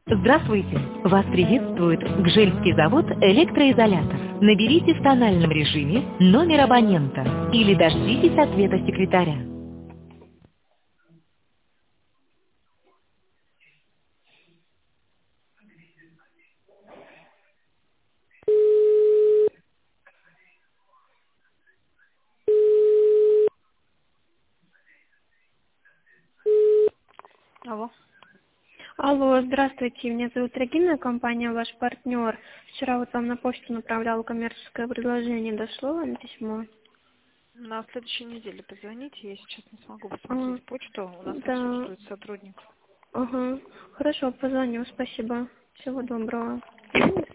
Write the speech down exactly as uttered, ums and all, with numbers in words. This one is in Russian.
Здравствуйте! Вас приветствует Гжельский завод «Электроизолятор». Наберите в тональном режиме номер абонента или дождитесь ответа секретаря. Алло. Алло, здравствуйте, меня зовут Регина, компания «Ваш партнер». Вчера вот вам на почту направляла коммерческое предложение, дошло вам письмо? На следующей неделе позвоните, я сейчас не смогу А, посмотреть почту, у нас да, отсутствует сотрудник. ага, хорошо, позвоню, спасибо, всего доброго.